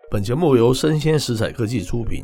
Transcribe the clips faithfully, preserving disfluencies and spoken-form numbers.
本节目由生鲜食材科技出品，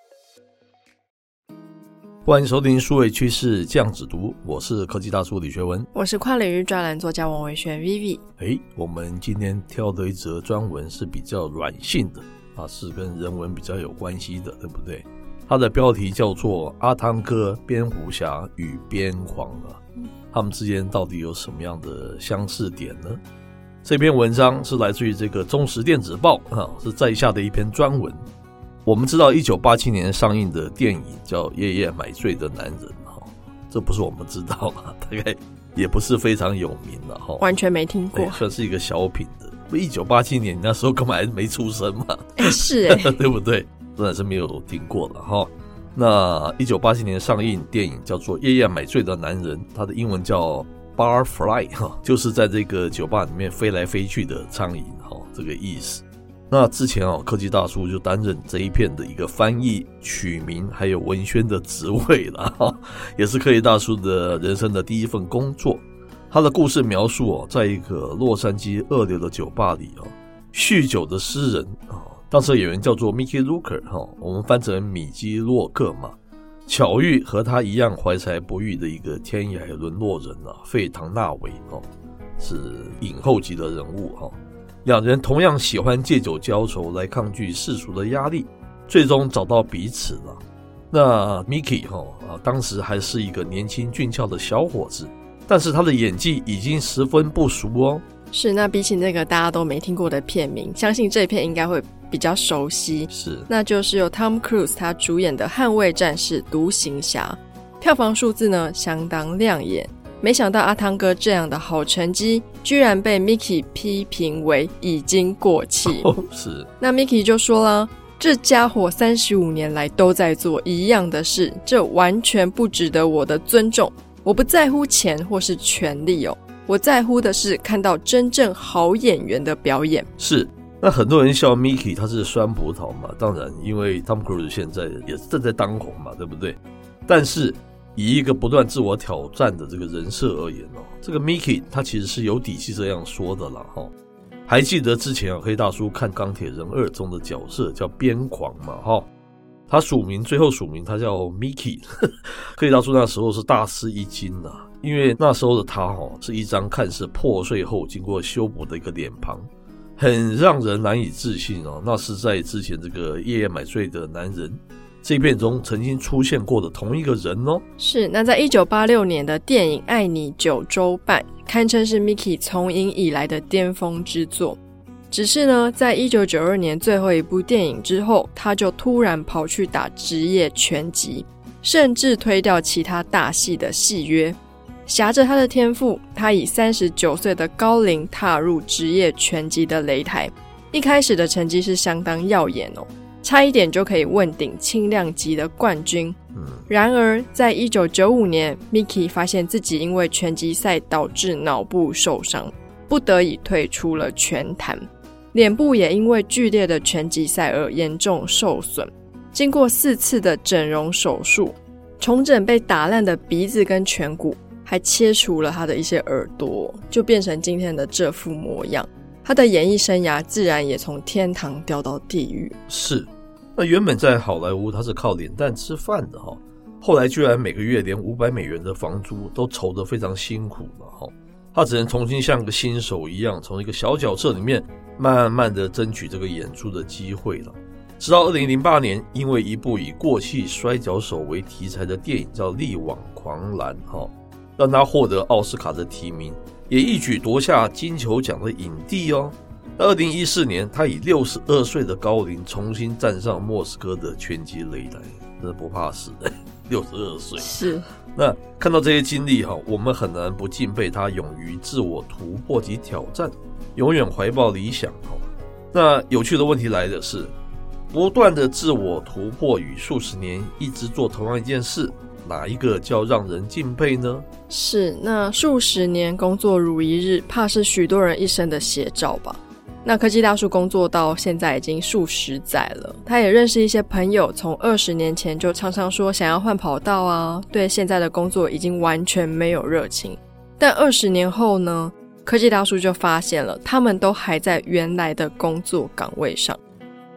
欢迎收听数位趋势酱子读，我是科技大叔李学文， 我是跨领域专栏作家王维轩 Vivi。 诶，我们今天挑的一则专文是比较软性的啊，是跟人文比较有关系的，对不对？它的标题叫做阿汤哥、蝙蝠侠与边狂啊，他们之间到底有什么样的相似点呢？这篇文章是来自于这个中时电子报啊，是在下的一篇专文。我们知道一九八七年上映的电影叫《夜夜买醉的男人》，这不是我们知道啊，大概也不是非常有名了， 完全没听过， 算是一个小品的。一九八七年那时候根本还没出生嘛， 欸、是哎、欸， 对不对？真的是没有听过了哈。那一九八七年上映电影叫做《夜夜买醉的男人》，它的英文叫 Barfly， 就是在这个酒吧里面飞来飞去的苍蝇，这个意思。那之前哦，科技大叔就担任这一片的一个翻译、取名还有文宣的职位了，也是科技大叔的人生的第一份工作。他的故事描述哦，在一个洛杉矶二流的酒吧里哦，酗酒的诗人哦，当时的演员叫做 Mickey Looker 哈，我们翻成米基洛克嘛，巧遇和他一样怀才不遇的一个天涯沦落人啊，费唐纳维哦，是影后级的人物哈。两人同样喜欢借酒浇愁来抗拒世俗的压力，最终找到彼此了。那 Mickey 哈啊，当时还是一个年轻俊俏的小伙子，但是他的演技已经十分不俗哦。 是，那比起那个大家都没听过的片名，相信这片应该会比较熟悉。 是， 那就是由 Tom Cruise 他主演的《捍卫战士：独行侠》，票房数字呢相当亮眼。没想到阿汤哥这样的好成绩，居然被 Mickey 批评为已经过气。 哦，是。 那 Mickey 就说了，这家伙三十五年来都在做一样的事，这完全不值得我的尊重。我不在乎钱或是权力哦，我在乎的是看到真正好演员的表演。 是。那很多人笑 Mickey 他是酸葡萄嘛，当然因为 Tom Cruise 现在也正在当红嘛，对不对？但是以一个不断自我挑战的这个人设而言哦，这个 Mickey 他其实是有底气这样说的啦齁。还记得之前啊，黑大叔看钢铁人二中的角色叫边狂嘛齁，他署名最后署名他叫 Mickey， 黑大叔那时候是大吃一惊啊，因为那时候的他齁是一张看似破碎后经过修补的一个脸庞，很让人难以置信哦，那是在之前这个夜夜买醉的男人这一片中曾经出现过的同一个人哦。 是，那在一九八六年的电影《爱你九州半》堪称是 Mickey 从影以来的巅峰之作。只是呢，在一九九二年最后一部电影之后，他就突然跑去打职业拳击，甚至推掉其他大戏的戏约。挟着他的天赋，他以三十九岁的高龄踏入职业拳击的擂台。一开始的成绩是相当耀眼哦，差一点就可以问鼎轻量级的冠军。然而在一九九五年 Mickey 发现自己因为拳击赛导致脑部受伤，不得已退出了拳坛，脸部也因为剧烈的拳击赛而严重受损。经过四次的整容手术，重整被打烂的鼻子跟颧骨，还切除了他的一些耳朵，就变成今天的这副模样。他的演艺生涯自然也从天堂掉到地狱。 是，那原本在好莱坞他是靠脸蛋吃饭的哈，后来居然每个月连五百美元的房租都筹得非常辛苦了哈，他只能重新像个新手一样，从一个小角色里面慢慢的争取这个演出的机会了。直到二零零八年，因为一部以过气摔跤手为题材的电影叫《力挽狂澜》哈，让他获得奥斯卡的提名，也一举夺下金球奖的影帝哦。二零一四年，他以六十二岁的高龄重新站上莫斯科的拳击擂台，真的不怕死，六十二岁。 是。 那看到这些经历，我们很难不敬佩他勇于自我突破及挑战，永远怀抱理想。那有趣的问题来的是，不断的自我突破与数十年一直做同样一件事，哪一个叫让人敬佩呢？ 是，那数十年工作如一日，怕是许多人一生的写照吧。那科技大叔工作到现在已经数十载了，他也认识一些朋友，从二十年前就常常说想要换跑道啊，对现在的工作已经完全没有热情。但二十年后呢，科技大叔就发现了他们都还在原来的工作岗位上。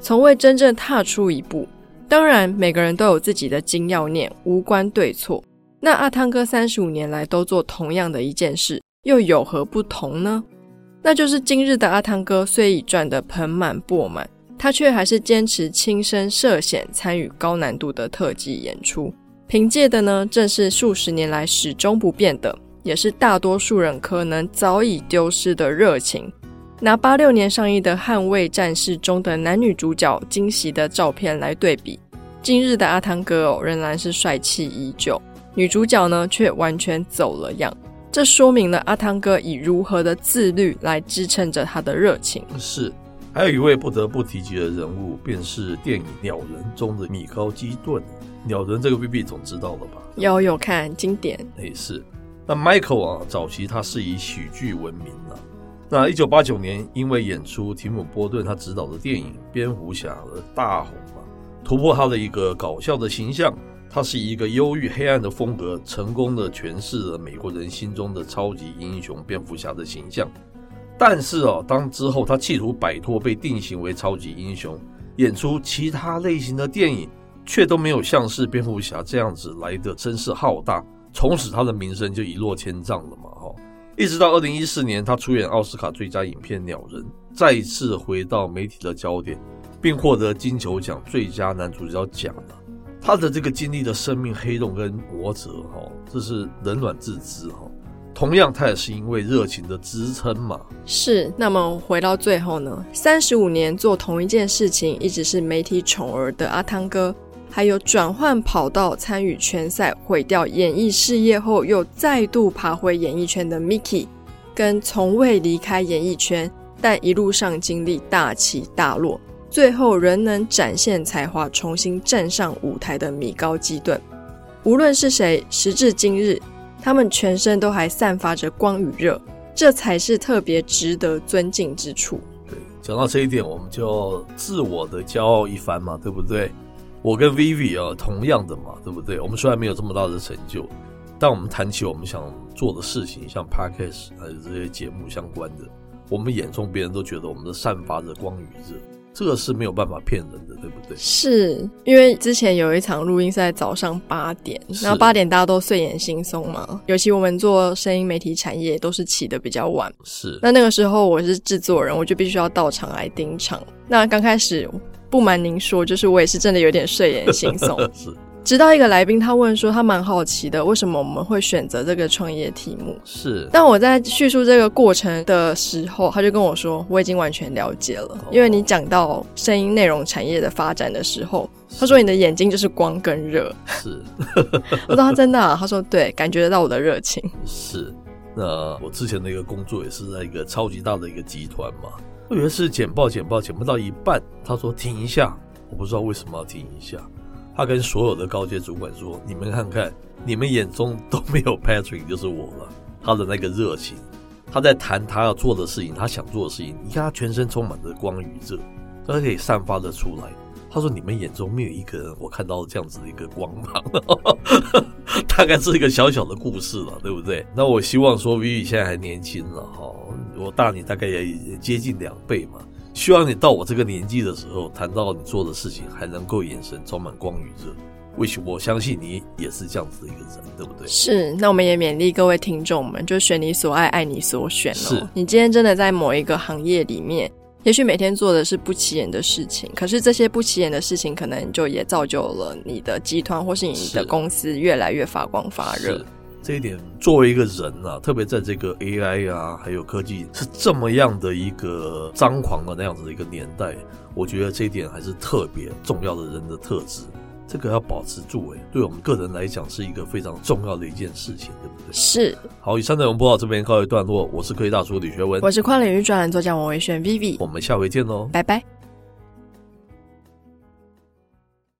从未真正踏出一步。当然每个人都有自己的金要念，无关对错。那阿汤哥三十五年来都做同样的一件事，又有何不同呢？那就是今日的阿汤哥虽已赚得盆满钵满，他却还是坚持亲身涉险参与高难度的特技演出，凭借的呢正是数十年来始终不变的，也是大多数人可能早已丢失的热情。拿八六年上映的《捍卫战士》中的男女主角惊喜的照片来对比，今日的阿汤哥哦仍然是帅气依旧，女主角呢却完全走了样。这说明了阿汤哥以如何的自律来支撑着他的热情。 是，还有一位不得不提及的人物，便是电影《鸟人》中的米高基顿。鸟人这个 V B 总知道了吧？ 有有看，经典。 也是。那 Michael 啊，早期他是以喜剧闻名啊。那一九八九年，因为演出提姆·波顿他执导的电影《蝙蝠侠》而大红啊，突破他的一个搞笑的形象。他是以一个忧郁黑暗的风格，成功的诠释了美国人心中的超级英雄蝙蝠侠的形象。但是哦，当之后他企图摆脱被定型为超级英雄，演出其他类型的电影，却都没有像是蝙蝠侠这样子来的声势浩大，从此他的名声就一落千丈了嘛。哦，一直到二零一四年，他出演奥斯卡最佳影片《鸟人》，再一次回到媒体的焦点，并获得金球奖最佳男主角奖了。他的这个经历的生命黑洞跟磨折，这是冷暖自知。同样他也是因为热情的支撑嘛。 是，那么回到最后呢，三十五年做同一件事情，一直是媒体宠儿的阿汤哥，还有转换跑道参与拳赛毁掉演艺事业后又再度爬回演艺圈的 Mickey， 跟从未离开演艺圈但一路上经历大起大落，最后仍能展现才华重新站上舞台的米高基顿。无论是谁，时至今日他们全身都还散发着光与热，这才是特别值得尊敬之处。 对，讲到这一点，我们就自我的骄傲一番嘛，对不对？我跟 Vivi 啊，同样的嘛，对不对？我们虽然没有这么大的成就，但我们谈起我们想做的事情，像 Podcast 还有这些节目相关的，我们眼中别人都觉得我们的散发着光与热，这个是没有办法骗人的，对不对？ 是，因为之前有一场录音是在早上八点，然后八点大家都睡眼惺忪嘛，尤其我们做声音媒体产业都是起得比较晚。 是， 那那个时候我是制作人，我就必须要到场来盯场。那刚开始不瞒您说，就是我也是真的有点睡眼惺忪。 是。 直到一个来宾他问说他蛮好奇的，为什么我们会选择这个创业题目。 是， 但我在叙述这个过程的时候，他就跟我说我已经完全了解了、哦、因为你讲到声音内容产业的发展的时候，他说你的眼睛就是光跟热。 是。 我说他真的啊？他说对，感觉得到我的热情。 是，那我之前的一个工作也是在一个超级大的一个集团嘛，有一次简报简报简报到一半，他说停一下，我不知道为什么要停一下。他跟所有的高阶主管说，你们看看，你们眼中都没有 Patrick 就是我了。他的那个热情，他在谈他要做的事情，他想做的事情，你看他全身充满着光与热，他可以散发得出来。他说你们眼中没有一个人我看到这样子的一个光芒。大概是一个小小的故事了，对不对？那我希望说 Vivi 现在还年轻了，我大你大概也接近两倍嘛，希望你到我这个年纪的时候，谈到你做的事情还能够眼神充满光与热。我相信你也是这样子的一个人，对不对？ 是，那我们也勉励各位听众们，就选你所爱，爱你所选哦。 是， 你今天真的在某一个行业里面，也许每天做的是不起眼的事情，可是这些不起眼的事情可能就也造就了你的集团或是你的公司越来越发光发热。 这一点作为一个人啊，特别在这个 A I 啊还有科技是这么样的一个张狂的那样子的一个年代，我觉得这一点还是特别重要的人的特质，这个要保持住，诶，对我们个人来讲是一个非常重要的一件事情，对不对？ 是。 好，以上内容播到这边告一段落，我是科技大叔李学文， 我是跨领域专栏作家王维轩 Vivi， 我们下回见咯， 拜拜。